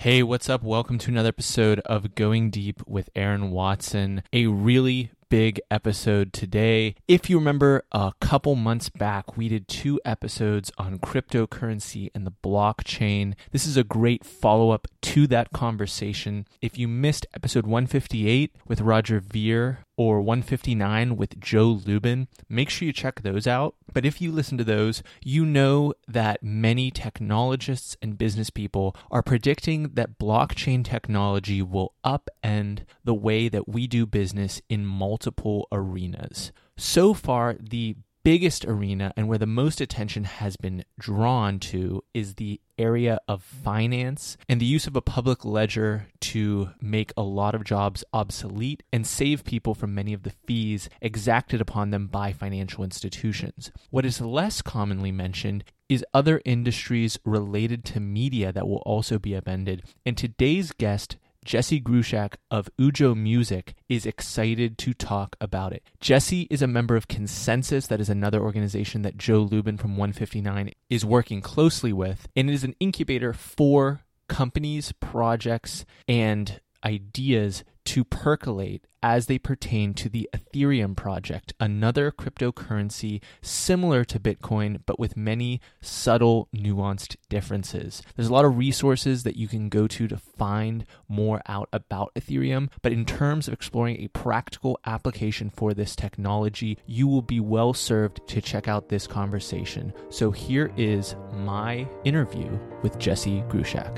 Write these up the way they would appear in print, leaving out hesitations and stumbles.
Hey, what's up? Welcome to another episode of Going Deep with Aaron Watson. A really big episode today. If you remember, a couple months back, we did 2 episodes on cryptocurrency and the blockchain. This is a great follow-up to that conversation. If you missed episode 158 with Roger Ver or 159 with Joe Lubin, make sure you check those out. But if you listen to those, you know that many technologists and business people are predicting that blockchain technology will upend the way that we do business in multiple arenas. So far, the biggest arena and where the most attention has been drawn to is the area of finance and the use of a public ledger to make a lot of jobs obsolete and save people from many of the fees exacted upon them by financial institutions. What is less commonly mentioned is other industries related to media that will also be upended. And today's guest, Jesse Gruszak of Ujo Music, is excited to talk about it. Jesse is a member of Consensus, that is another organization that Joe Lubin from 159 is working closely with, and it is an incubator for companies, projects, and ideas to percolate as they pertain to the Ethereum project, another cryptocurrency similar to Bitcoin, but with many subtle, nuanced differences. There's a lot of resources that you can go to find more out about Ethereum, but in terms of exploring a practical application for this technology, you will be well served to check out this conversation. So here is my interview with Jesse Gruszak.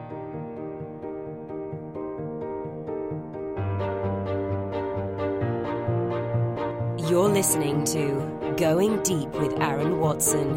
You're listening to Going Deep with Aaron Watson.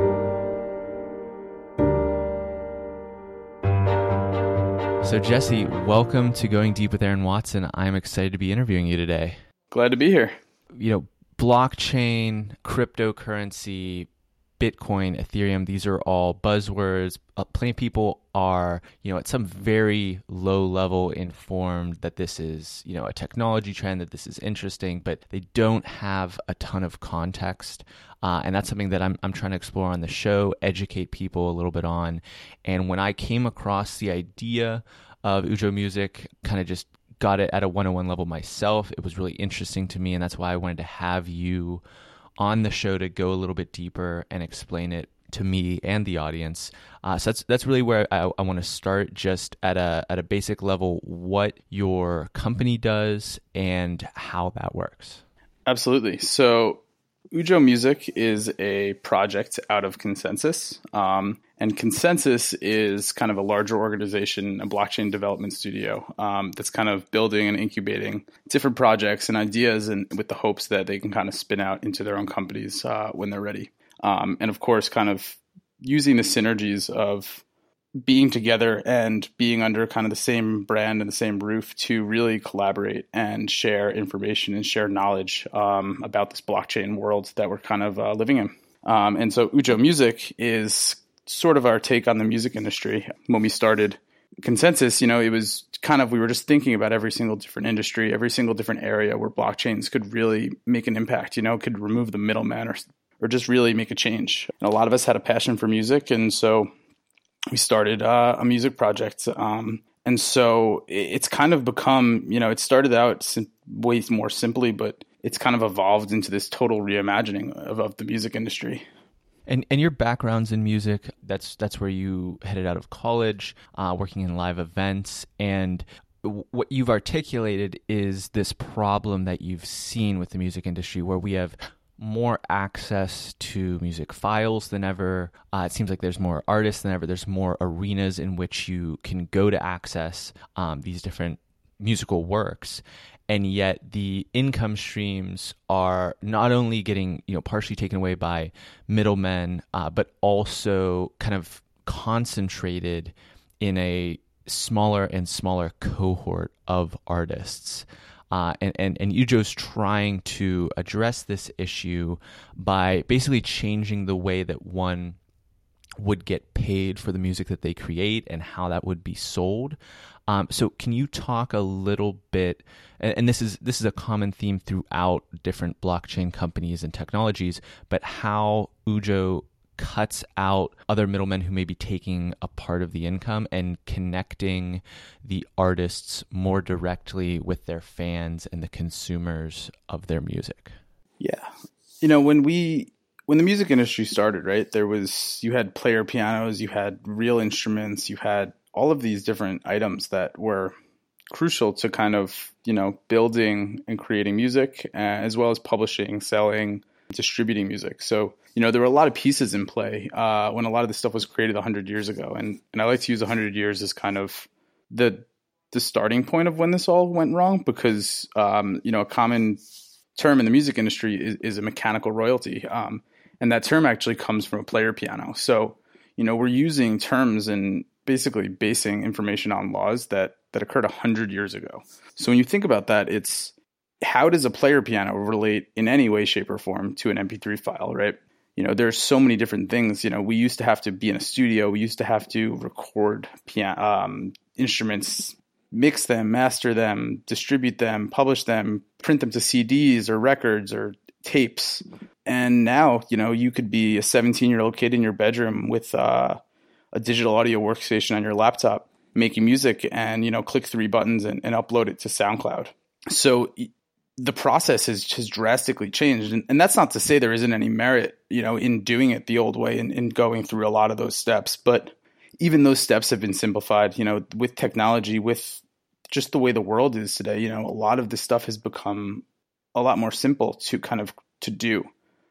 So Jesse, welcome to Going Deep with Aaron Watson. I'm excited to be interviewing you today. Glad to be here. You know, blockchain, cryptocurrency, Bitcoin, Ethereum, these are all buzzwords. Plenty of people are, at some very low level informed that this is, a technology trend, that this is interesting, but they don't have a ton of context. And that's something that I'm trying to explore on the show, educate people a little bit on. And when I came across the idea of Ujo Music, kind of just got it at a 101 level myself, it was really interesting to me. And that's why I wanted to have you on the show to go a little bit deeper and explain it to me and the audience. So that's really where I want to start, just at a basic level, what your company does and how that works. Absolutely. So Ujo Music is a project out of Consensus. And Consensus is kind of a larger organization, a blockchain development studio that's kind of building and incubating different projects and ideas, and with the hopes that they can kind of spin out into their own companies when they're ready. And of course, kind of using the synergies of being together and being under kind of the same brand and the same roof to really collaborate and share information and share knowledge about this blockchain world that we're kind of living in. And so Ujo Music is sort of our take on the music industry. When we started Consensus, it was kind of, we were just thinking about every single different industry, every single different area where blockchains could really make an impact, could remove the middleman or just really make a change. And a lot of us had a passion for music, and so we started a music project. And so it's kind of become, it started out way more simply, but it's kind of evolved into this total reimagining of the music industry. And your background's in music, that's where you headed out of college, working in live events. And what you've articulated is this problem that you've seen with the music industry, where we have more access to music files than ever. It seems like there's more artists than ever. There's more arenas in which you can go to access these different musical works. And yet the income streams are not only getting, partially taken away by middlemen, but also kind of concentrated in a smaller and smaller cohort of artists. And Ujo's trying to address this issue by basically changing the way that one would get paid for the music that they create and how that would be sold. So can you talk a little bit, and this is a common theme throughout different blockchain companies and technologies, but how Ujo cuts out other middlemen who may be taking a part of the income and connecting the artists more directly with their fans and the consumers of their music. Yeah. When the music industry started, right, you had player pianos, you had real instruments, you had all of these different items that were crucial to kind of, building and creating music, as well as publishing, selling, distributing music. So, there were a lot of pieces in play when a lot of this stuff was created 100 years ago. And I like to use 100 years as kind of the starting point of when this all went wrong, because, a common term in the music industry is a mechanical royalty. And that term actually comes from a player piano. So, we're using terms and basically basing information on laws that occurred 100 years ago. So when you think about that, it's how does a player piano relate in any way, shape, or form to an MP3 file, right? There's so many different things. We used to have to be in a studio. We used to have to record instruments, mix them, master them, distribute them, publish them, print them to CDs or records or tapes. And now, you could be a 17-year-old kid in your bedroom with a digital audio workstation on your laptop making music and, click 3 buttons and upload it to SoundCloud. So the process has drastically changed. And that's not to say there isn't any merit, in doing it the old way and going through a lot of those steps. But even those steps have been simplified, with technology, with just the way the world is today. A lot of this stuff has become a lot more simple to do.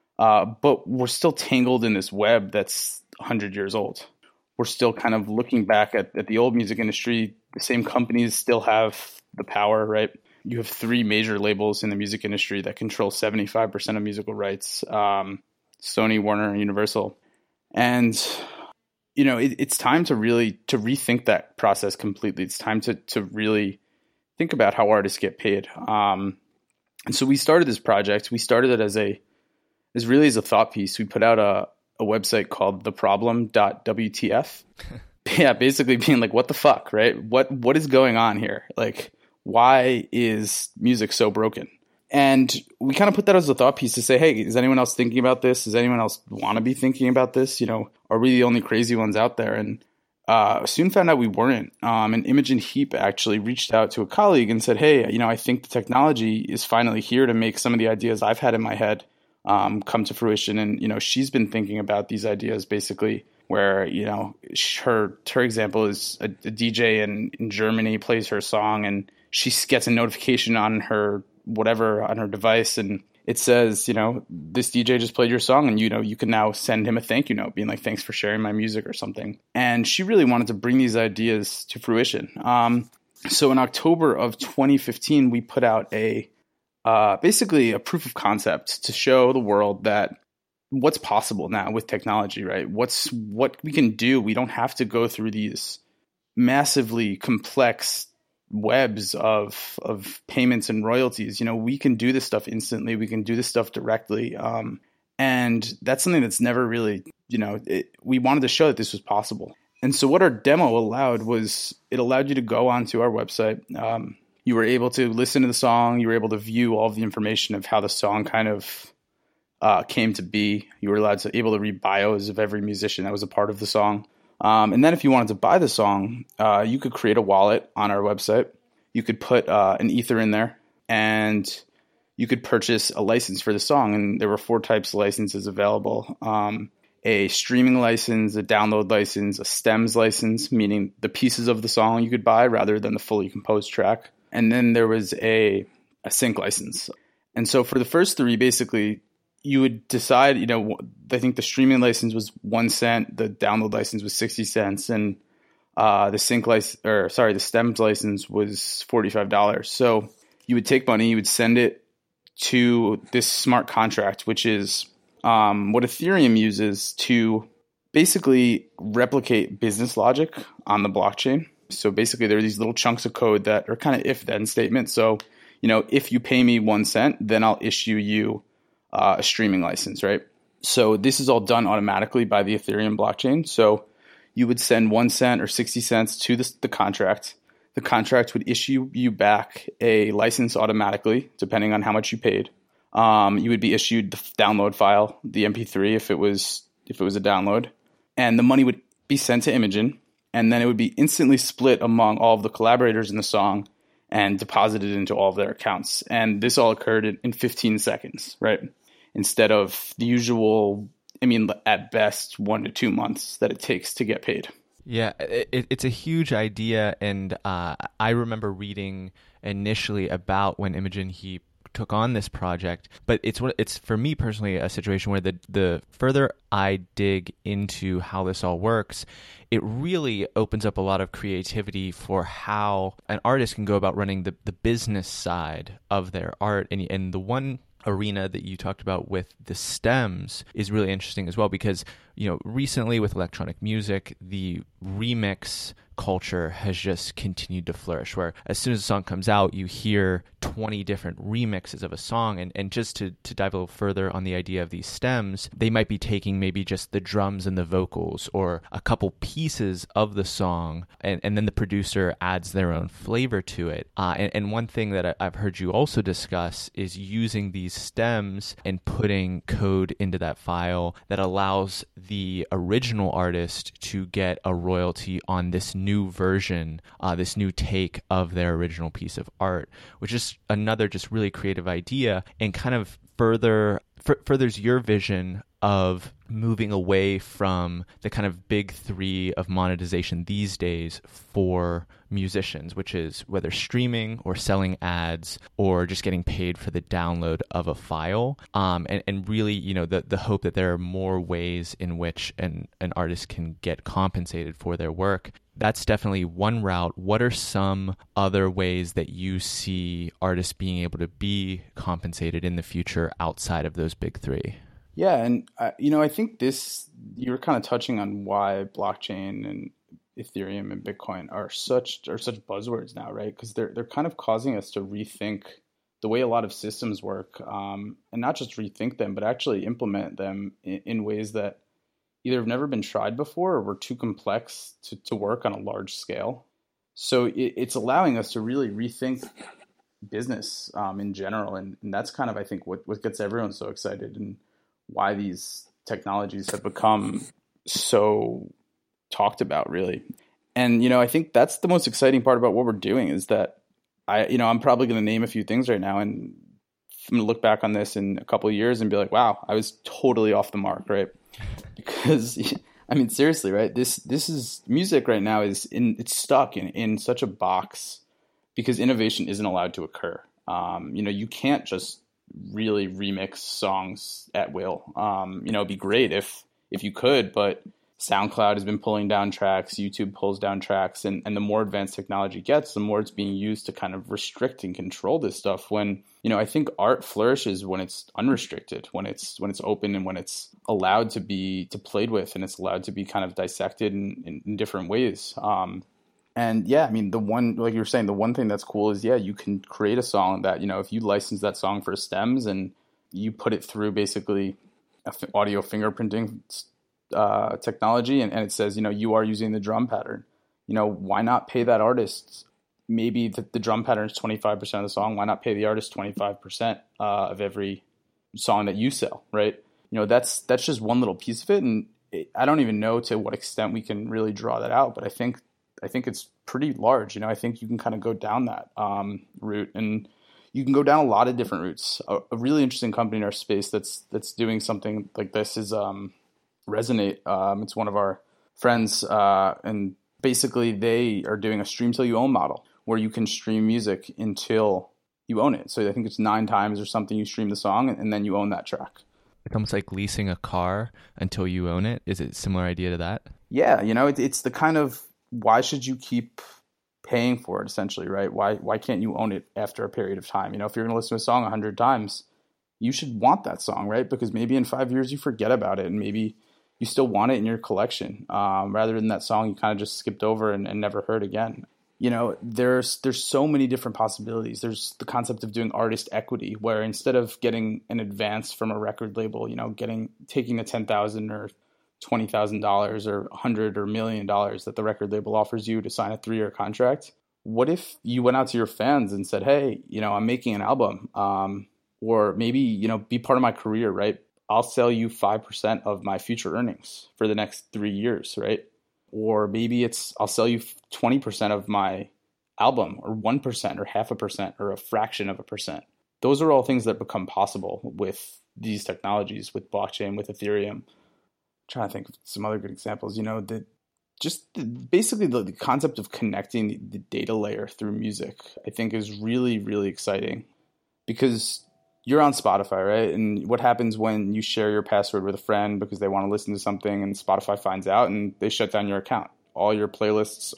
But we're still tangled in this web that's 100 years old. We're still kind of looking back at the old music industry. The same companies still have the power, right? You have 3 major labels in the music industry that control 75% of musical rights, Sony, Warner, and Universal. And, it's time to really rethink that process completely. It's time to really think about how artists get paid. And so we started this project. We started it as a thought piece. We put out a website called theproblem.wtf. Yeah, basically being like, what the fuck, right? What is going on here? Like, why is music so broken? And we kind of put that as a thought piece to say, hey, is anyone else thinking about this? Does anyone else want to be thinking about this? Are we the only crazy ones out there? And soon found out we weren't. And Imogen Heap actually reached out to a colleague and said, hey, I think the technology is finally here to make some of the ideas I've had in my head come to fruition. And, she's been thinking about these ideas basically where, her example is a DJ in Germany plays her song and she gets a notification on her device and it says, this DJ just played your song and, you can now send him a thank you note being like, thanks for sharing my music or something. And she really wanted to bring these ideas to fruition. So in October of 2015, we put out basically a proof of concept to show the world that what's possible now with technology, right? What we can do. We don't have to go through these massively complex webs of payments and royalties. We can do this stuff instantly. We can do this stuff directly. And that's something that's never really, we wanted to show that this was possible. And so what our demo allowed was it allowed you to go onto our website. You were able to listen to the song. You were able to view all of the information of how the song kind of came to be. You were able to read bios of every musician that was a part of the song. And then if you wanted to buy the song, you could create a wallet on our website. You could put an Ether in there and you could purchase a license for the song. And there were 4 types of licenses available. A streaming license, a download license, a stems license, meaning the pieces of the song you could buy rather than the fully composed track. And then there was a sync license. And so for the first 3, basically, you would decide, I think the streaming license was 1 cent, the download license was 60 cents, and the stems license was $45. So you would take money, you would send it to this smart contract, which is what Ethereum uses to basically replicate business logic on the blockchain. So basically there are these little chunks of code that are kind of if-then statements. So, if you pay me 1 cent, then I'll issue you a streaming license, right? So this is all done automatically by the Ethereum blockchain. So you would send 1 cent or 60 cents to the contract. The contract would issue you back a license automatically, depending on how much you paid. You would be issued the download file, the MP3, if it was if it was a download, and the money would be sent to Imogen, and then it would be instantly split among all of the collaborators in the song and deposited into all of their accounts. And this all occurred in 15 seconds, right? Instead of the usual, at best 1 to 2 months that it takes to get paid. Yeah, it's a huge idea, and I remember reading initially about when Imogen Heap took on this project, but it's for me personally a situation where the further I dig into how this all works, it really opens up a lot of creativity for how an artist can go about running the business side of their art. And the one arena that you talked about with the stems is really interesting as well, because recently with electronic music, the remix culture has just continued to flourish, where as soon as a song comes out, you hear 20 different remixes of a song. And just to dive a little further on the idea of these stems, they might be taking maybe just the drums and the vocals or a couple pieces of the song, and then the producer adds their own flavor to it. And one thing that I've heard you also discuss is using these stems and putting code into that file that allows the original artist to get a royalty on this new version, this new take of their original piece of art, which is another just really creative idea, and kind of furthers your vision of moving away from the kind of big three of monetization these days for musicians, which is whether streaming or selling ads or just getting paid for the download of a file. And really, the hope that there are more ways in which an artist can get compensated for their work. That's definitely one route. What are some other ways that you see artists being able to be compensated in the future outside of those big three? Yeah, and I think you're kind of touching on why blockchain and Ethereum and Bitcoin are such buzzwords now, right? Because they're kind of causing us to rethink the way a lot of systems work, and not just rethink them, but actually implement them in ways that either have never been tried before or were too complex to work on a large scale. So it's allowing us to really rethink business in general, and that's kind of, I think, what gets everyone so excited and why these technologies have become so talked about, really. And, I think that's the most exciting part about what we're doing is that I'm probably going to name a few things right now, and I'm going to look back on this in a couple of years and be like, wow, I was totally off the mark, right? Because, seriously, right? This is music right now it's stuck in such a box because innovation isn't allowed to occur. You can't just really remix songs at will. It'd be great if you could, but SoundCloud has been pulling down tracks, YouTube pulls down tracks, and the more advanced technology gets, the more it's being used to kind of restrict and control this stuff. When, I think art flourishes when it's unrestricted, when it's open, and when it's allowed to be played with, and it's allowed to be kind of dissected in different ways. And yeah, the one, like you were saying, the one thing that's cool is, you can create a song that, if you license that song for stems and you put it through basically audio fingerprinting technology, and it says, you are using the drum pattern, why not pay that artist? Maybe the drum pattern is 25% of the song. Why not pay the artist 25% of every song that you sell, right? That's just one little piece of it. And I don't even know to what extent we can really draw that out, but I think it's pretty large. I think you can kind of go down that route, and you can go down a lot of different routes. A really interesting company in our space that's doing something like this is Resonate. It's one of our friends, and basically they are doing a stream till you own model where you can stream music until you own it. So I think it's 9 times or something you stream the song, and then you own that track. It's almost like leasing a car until you own it. Is it a similar idea to that? Yeah, it's the kind of, why should you keep paying for it, essentially, right? Why can't you own it after a period of time? If you're going to listen to a song 100 times, you should want that song, right? Because maybe in 5 years you forget about it, and maybe you still want it in your collection, rather than that song you kind of just skipped over and never heard again. There's so many different possibilities. There's the concept of doing artist equity, where instead of getting an advance from a record label, taking the $10,000 or $20,000 or $100 or $1 million that the record label offers you to sign a 3-year contract. What if you went out to your fans and said, hey, I'm making an album, or maybe, be part of my career, right? I'll sell you 5% of my future earnings for the next 3 years, right? Or maybe it's I'll sell you 20% of my album, or 1% or 0.5% or a fraction of a percent. Those are all things that become possible with these technologies, with blockchain, with Ethereum. I'm trying to think of some other good examples. Basically the concept of connecting the data layer through music, I think, is really, really exciting, because you're on Spotify, right? And what happens when you share your password with a friend because they want to listen to something and Spotify finds out and they shut down your account? All your playlists,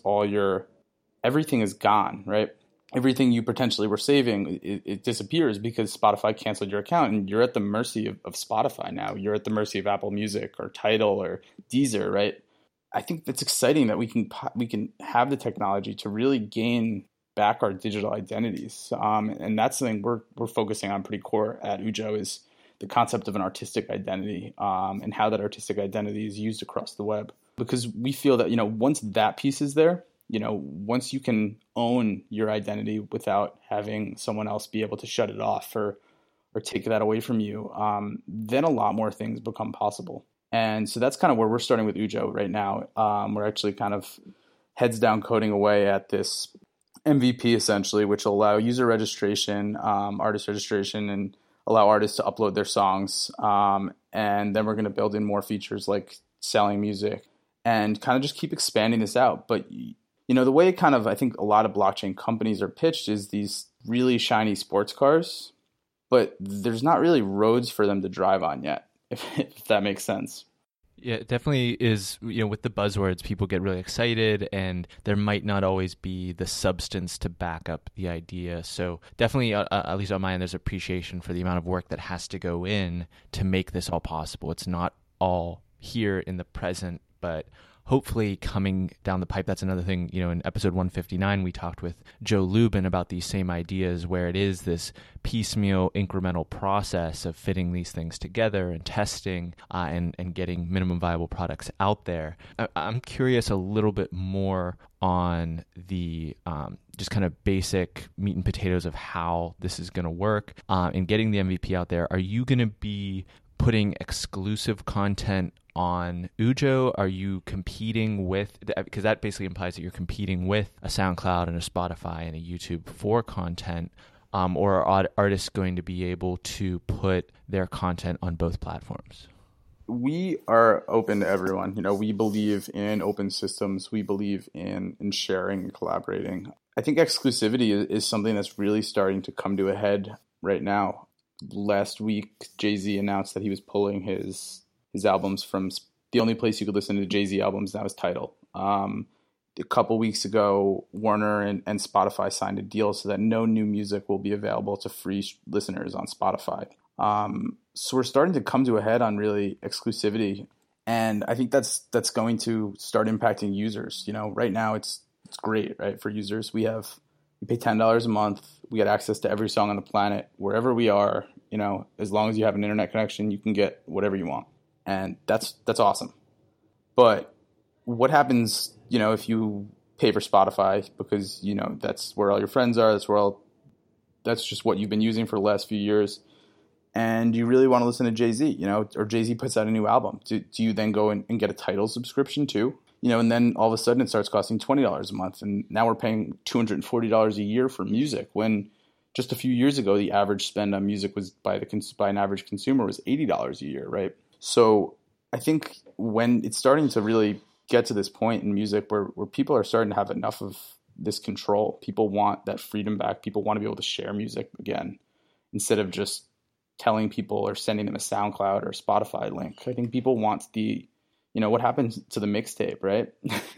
everything is gone, right? Everything you potentially were saving, it disappears because Spotify canceled your account, and you're at the mercy of Spotify now. You're at the mercy of Apple Music or Tidal or Deezer, right? I think that's exciting that we can have the technology to really gain back our digital identities, and that's something we're focusing on pretty core at Ujo, is the concept of an artistic identity, and how that artistic identity is used across the web. Because we feel that once that piece is there, once you can own your identity without having someone else be able to shut it off or take that away from you, then a lot more things become possible. And so that's kind of where we're starting with Ujo right now. We're actually kind of heads down coding away at this MVP, essentially, which will allow user registration, artist registration, and allow artists to upload their songs. And then we're going to build in more features like selling music and kind of just keep expanding this out. But, the way I think a lot of blockchain companies are pitched is these really shiny sports cars, but there's not really roads for them to drive on yet, if that makes sense. Yeah, it definitely is. With the buzzwords, people get really excited, and there might not always be the substance to back up the idea. So definitely, at least on my end, there's appreciation for the amount of work that has to go in to make this all possible. It's not all here in the present, but hopefully coming down the pipe. That's another thing, in episode 159, we talked with Joe Lubin about these same ideas, where it is this piecemeal incremental process of fitting these things together and testing and getting minimum viable products out there. I'm curious a little bit more on the just kind of basic meat and potatoes of how this is going to work and getting the MVP out there. Are you going to be putting exclusive content on Ujo? Are you competing with, because that basically implies that you're competing with a SoundCloud and a Spotify and a YouTube for content, or are artists going to be able to put their content on both platforms? We are open to everyone. We believe in open systems. We believe in sharing and collaborating. I think exclusivity is something that's really starting to come to a head right now. Last week, Jay-Z announced that he was pulling his albums from the only place you could listen to Jay-Z albums now is Tidal. A couple weeks ago, Warner and Spotify signed a deal so that no new music will be available to free listeners on Spotify. So we're starting to come to a head on really exclusivity, and I think that's going to start impacting users. Right now it's great, right? For users, we pay $10 a month. We get access to every song on the planet, wherever we are. As long as you have an internet connection, you can get whatever you want. And that's awesome. But what happens, if you pay for Spotify because, that's where all your friends are, that's just what you've been using for the last few years, and you really want to listen to Jay-Z, or Jay-Z puts out a new album. Do you then go and get a Tidal subscription too? And then all of a sudden it starts costing $20 a month, and now we're paying $240 a year for music, when just a few years ago the average spend on music was by an average consumer was $80 a year, right? So I think when it's starting to really get to this point in music where people are starting to have enough of this control, people want that freedom back. People want to be able to share music again instead of just telling people or sending them a SoundCloud or Spotify link. I think people want what happens to the mixtape, right?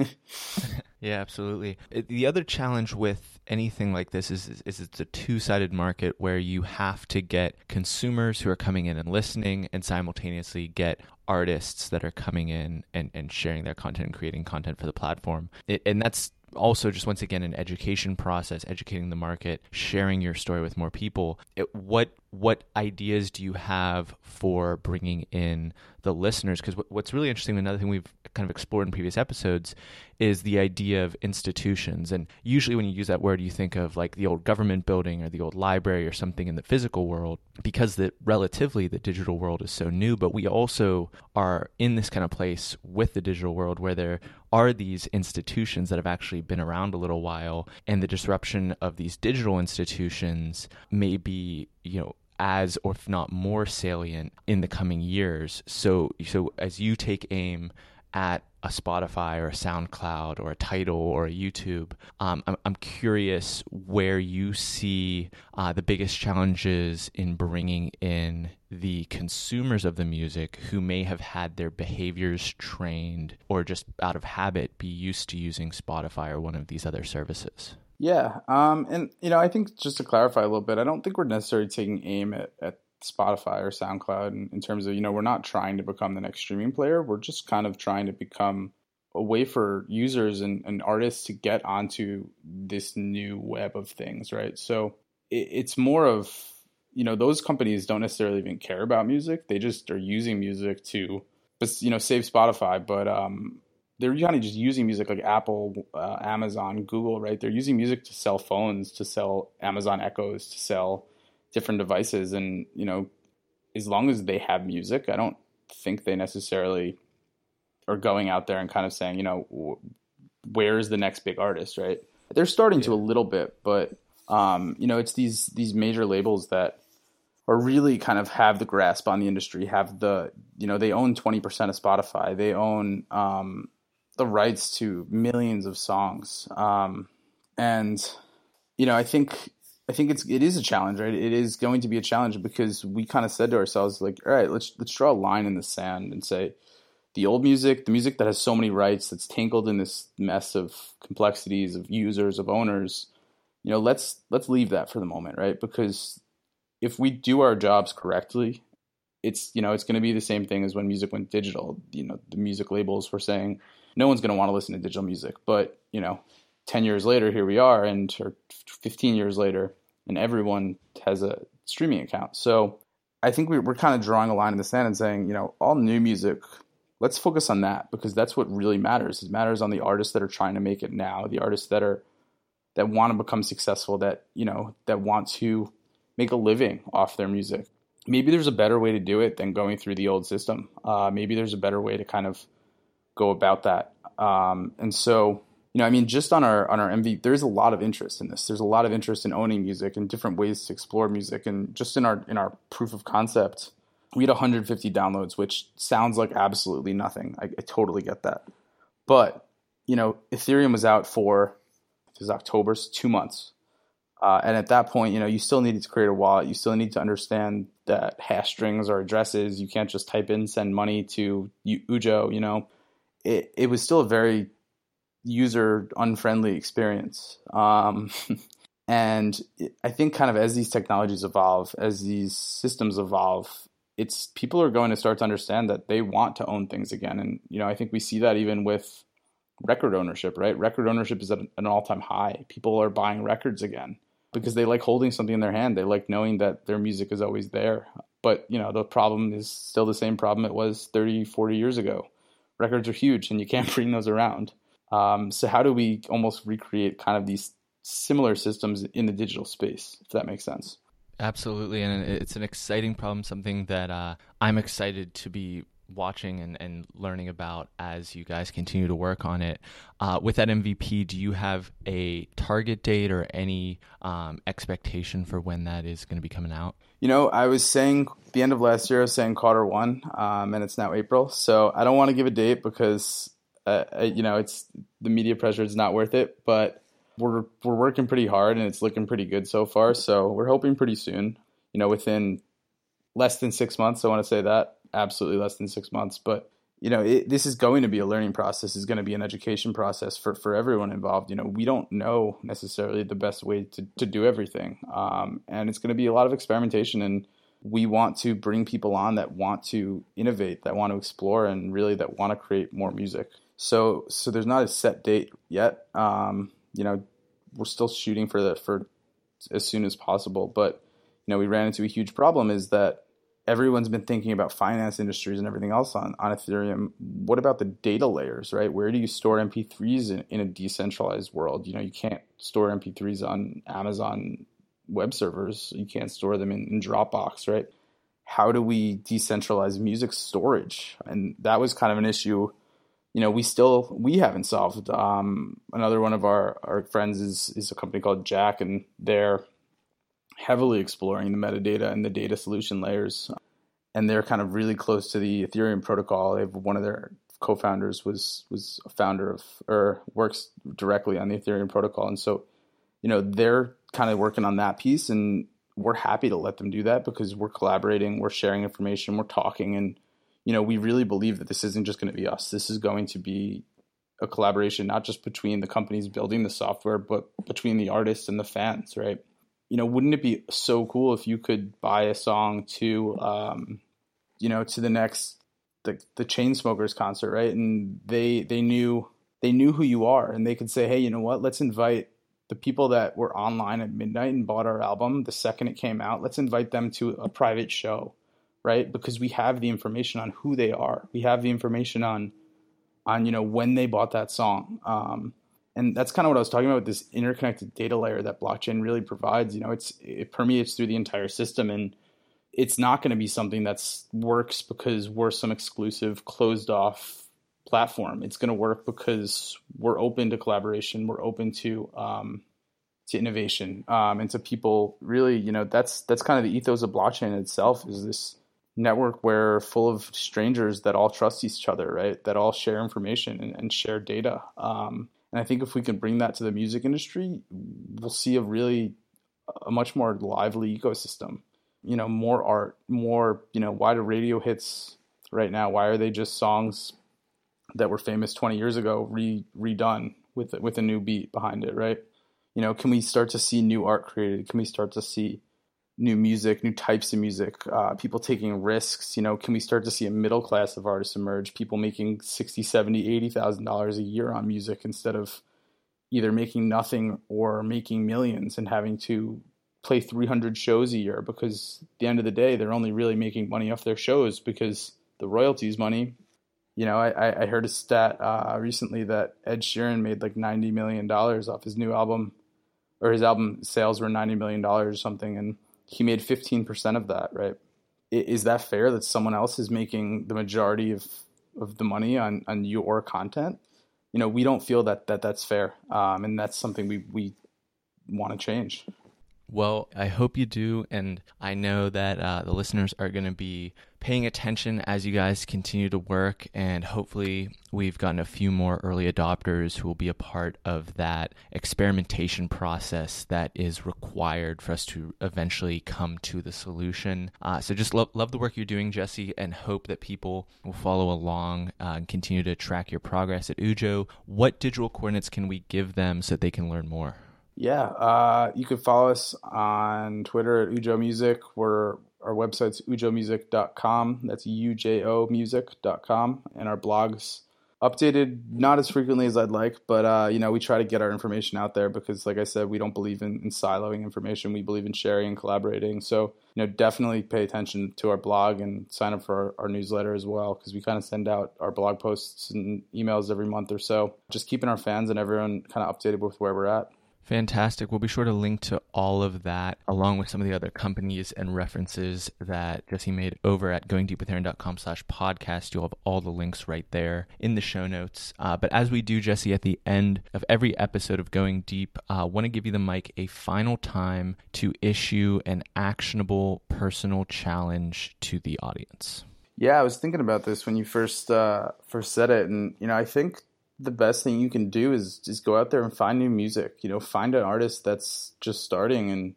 Yeah, absolutely. The other challenge with anything like this is it's a two-sided market where you have to get consumers who are coming in and listening, and simultaneously get artists that are coming in and sharing their content and creating content for the platform. And that's also just, once again, an education process, educating the market, sharing your story with more people. What what ideas do you have for bringing in the listeners? Because what's really interesting, another thing we've kind of explored in previous episodes, is the idea of institutions. And usually when you use that word, you think of like the old government building or the old library or something in the physical world, because relatively the digital world is so new. But we also are in this kind of place with the digital world where there are these institutions that have actually been around a little while, and the disruption of these digital institutions may be, as or if not more salient in the coming years. So as you take aim at a Spotify or a SoundCloud or a Tidal or a YouTube, I'm curious where you see the biggest challenges in bringing in the consumers of the music who may have had their behaviors trained or just out of habit be used to using Spotify or one of these other services. Yeah. And, I think just to clarify a little bit, I don't think we're necessarily taking aim at Spotify or SoundCloud in terms of, we're not trying to become the next streaming player. We're just kind of trying to become a way for users and artists to get onto this new web of things, right? So it's more of, those companies don't necessarily even care about music. They just are using music to, save Spotify, but they're kind of just using music like Apple, Amazon, Google, right? They're using music to sell phones, to sell Amazon Echoes, to sell different devices. And, as long as they have music, I don't think they necessarily are going out there and kind of saying, where's the next big artist, right? They're starting to a little bit, but, it's these major labels that are really kind of have the grasp on the industry, have the, they own 20% of Spotify. They own the rights to millions of songs. And, I think it is a challenge, right? It is going to be a challenge because we kind of said to ourselves, like, all right, let's draw a line in the sand and say the old music, the music that has so many rights, that's tangled in this mess of complexities of users, of owners, let's leave that for the moment, right? Because if we do our jobs correctly, it's going to be the same thing as when music went digital. The music labels were saying no one's going to want to listen to digital music, but 10 years later, here we are, or 15 years later, and everyone has a streaming account. So I think we're kind of drawing a line in the sand and saying, all new music, let's focus on that, because that's what really matters. It matters on the artists that are trying to make it now, the artists that want to become successful, that want to make a living off their music. Maybe there's a better way to do it than going through the old system. Maybe there's a better way to kind of go about that. And so, just on our MV, there's a lot of interest in this. There's a lot of interest in owning music and different ways to explore music. And just in our proof of concept, we had 150 downloads, which sounds like absolutely nothing. I totally get that. But, Ethereum was out for, it was October, so 2 months. And at that point, you still needed to create a wallet. You still need to understand that hash strings are addresses. You can't just type in, send money to Ujo, It was still a very user unfriendly experience. And I think kind of as these technologies evolve, as these systems evolve, people are going to start to understand that they want to own things again. And, I think we see that even with record ownership, right? Record ownership is at an all-time high. People are buying records again because they like holding something in their hand. They like knowing that their music is always there. But, the problem is still the same problem it was 30, 40 years ago. Records are huge and you can't bring those around. So how do we almost recreate kind of these similar systems in the digital space, if that makes sense? Absolutely. And it's an exciting problem, something that I'm excited to be watching and learning about as you guys continue to work on it. With that MVP, do you have a target date or any expectation for when that is going to be coming out? I was saying the end of last year, I was saying Q1, and it's now April. So I don't want to give a date because, it's the media pressure is not worth it, but we're working pretty hard and it's looking pretty good so far. So we're hoping pretty soon, within less than 6 months. I want to say that. Absolutely less than 6 months. But, this is going to be a learning process. It's going to be an education process for everyone involved. We don't know necessarily the best way to do everything. And it's going to be a lot of experimentation. And we want to bring people on that want to innovate, that want to explore, and really that want to create more music. So there's not a set date yet. We're still shooting for as soon as possible. But, we ran into a huge problem is that everyone's been thinking about finance industries and everything else on Ethereum. What about the data layers, right? Where do you store MP3s in a decentralized world? You can't store MP3s on Amazon web servers. You can't store them in Dropbox, right? How do we decentralize music storage? And that was kind of an issue, we haven't solved. Another one of our friends is a company called Jack, and they're heavily exploring the metadata and the data solution layers. And they're kind of really close to the Ethereum protocol. They have one of their co-founders was a founder of, or works directly on the Ethereum protocol. And so, they're kind of working on that piece, and we're happy to let them do that because we're collaborating, we're sharing information, we're talking, and we really believe that this isn't just going to be us. This is going to be a collaboration, not just between the companies building the software, but between the artists and the fans, right? Wouldn't it be so cool if you could buy a song to the next, the Chainsmokers concert, right? And they knew who you are, and they could say, hey, you know what? Let's invite the people that were online at midnight and bought our album the second it came out. Let's invite them to a private show, right? Because we have the information on who they are. We have the information on when they bought that song. And that's kind of what I was talking about with this interconnected data layer that blockchain really provides. It permeates through the entire system, and it's not going to be something that works because we're some exclusive closed off platform. It's going to work because we're open to collaboration. We're open to innovation, and to people really, that's kind of the ethos of blockchain itself, is this network where full of strangers that all trust each other, right? That all share information and share data. And I think if we can bring that to the music industry, we'll see a much more lively ecosystem. More art, more, why do radio hits right now? Why are they just songs that were famous 20 years ago redone with a new beat behind it, right? Can we start to see new art created? Can we start to see new music, new types of music, people taking risks? Can we start to see a middle class of artists emerge, people making $60,000, $70,000, $80,000 a year on music instead of either making nothing or making millions and having to play 300 shows a year, because at the end of the day, they're only really making money off their shows because the royalties money. I heard a stat recently that Ed Sheeran made like $90 million off his new album, or his album sales were $90 million or something, and he made 15% of that, right? Is that fair that someone else is making the majority of the money on your content? We don't feel that's fair. And that's something we want to change. Well, I hope you do, and I know that the listeners are going to be paying attention as you guys continue to work, and hopefully we've gotten a few more early adopters who will be a part of that experimentation process that is required for us to eventually come to the solution. So just love the work you're doing, Jesse, and hope that people will follow along and continue to track your progress at Ujo. What digital coordinates can we give them so that they can learn more? Yeah, you can follow us on Twitter at Ujo Music. Our website's ujomusic.com. That's ujomusic.com. And our blog's updated not as frequently as I'd like, but we try to get our information out there because, like I said, we don't believe in siloing information. We believe in sharing and collaborating. So, definitely pay attention to our blog and sign up for our newsletter as well, because we kind of send out our blog posts and emails every month or so. Just keeping our fans and everyone kind of updated with where we're at. Fantastic. We'll be sure to link to all of that, along with some of the other companies and references that Jesse made over at goingdeepwithaaron.com/podcast. You'll have all the links right there in the show notes. But as we do, Jesse, at the end of every episode of Going Deep, I want to give you the mic a final time to issue an actionable personal challenge to the audience. Yeah, I was thinking about this when you first said it. And, I think the best thing you can do is just go out there and find new music. Find an artist that's just starting, and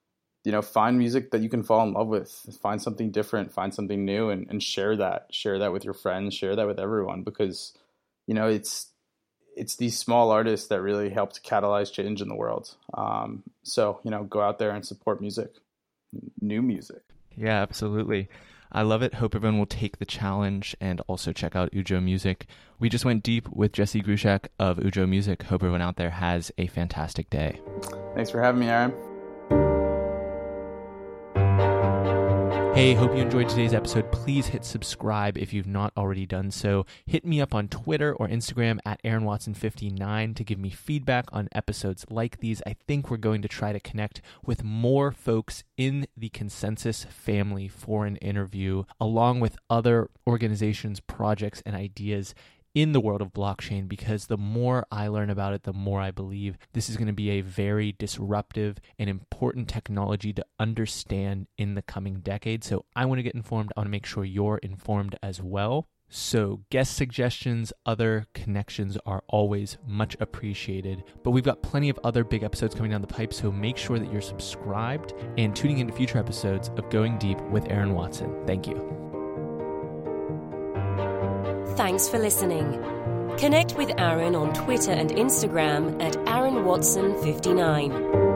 find music that you can fall in love with. Find something different, find something new, and share that with your friends, share that with everyone, because it's these small artists that really help to catalyze change in the world. So go out there and support music, new music. Yeah, absolutely. I love it. Hope everyone will take the challenge and also check out Ujo Music. We just went deep with Jesse Gruszak of Ujo Music. Hope everyone out there has a fantastic day. Thanks for having me, Aaron. Hey, hope you enjoyed today's episode. Please hit subscribe if you've not already done so. Hit me up on Twitter or Instagram at AaronWatson59 to give me feedback on episodes like these. I think we're going to try to connect with more folks in the Consensus family for an interview, along with other organizations, projects, and ideas in the world of blockchain, because the more I learn about it, the more I believe this is going to be a very disruptive and important technology to understand in the coming decade. So I want to get informed. I want to make sure you're informed as well. So guest suggestions, other connections are always much appreciated. But we've got plenty of other big episodes coming down the pipe, so make sure that you're subscribed and tuning into future episodes of Going Deep with Aaron Watson. Thank you. Thanks for listening. Connect with Aaron on Twitter and Instagram at AaronWatson59.